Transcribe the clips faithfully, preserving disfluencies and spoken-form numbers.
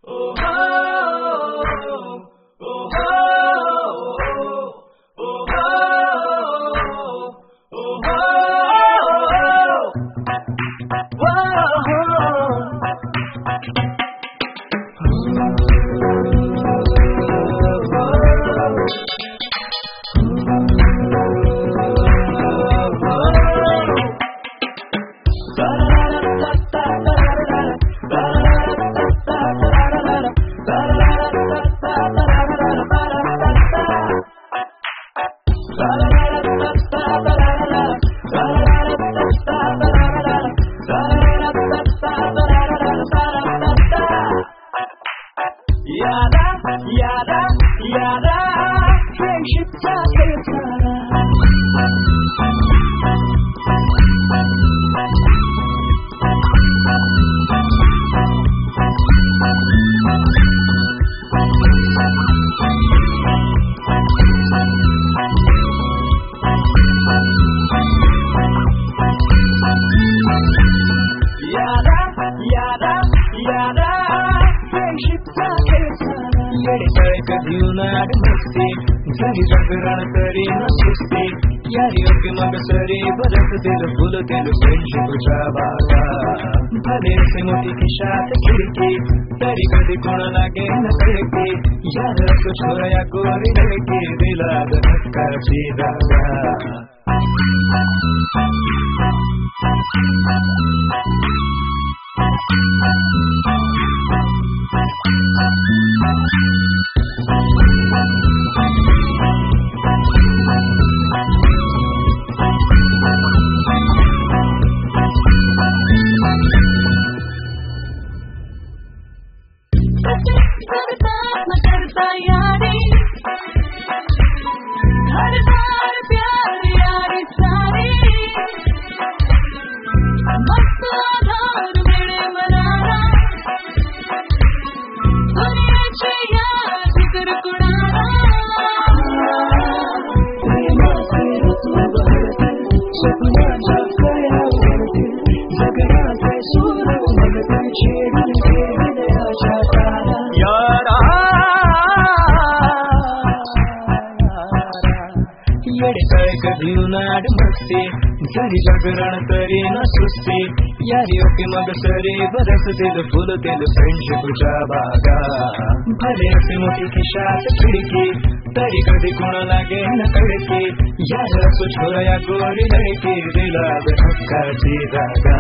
Yada, yada, yada, friendship takayasana. Yada, yada, yada, friendship takayasana. Yadi kare kadiyuna admasti, zari jagran kari na susti. Yari oke magasari barat dil phul dil friendship jabaga. Bhale se moti ki shat khidki, teri kadi kon lage na tadki. Yaar ko chhoraya kori ladki, dila dhakka chidaga. करता मैं करता यारी, हर बार प्यार यारी सारी, मस्त आधार मेरे मनाना, दुनिया चाहिए जिक्र कुड़ाना. प्रेमा से रत्न बहरते, सपना जागया उड़ते, जगना से सूरज उगते, छेड़न के हृदय जाता. Yada, yadi kare kadiyuna admasti, zari jagran kari na susti. Yari oke magasari barat dil phul dil friendship jabaga. Bhale se moti ki shat khidki, teri kadi kon lage na tadki. Yaar ko chhoraya kori ladki, dila dhakka chidaga.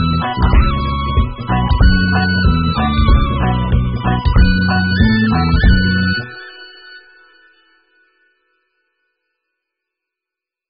Thank you.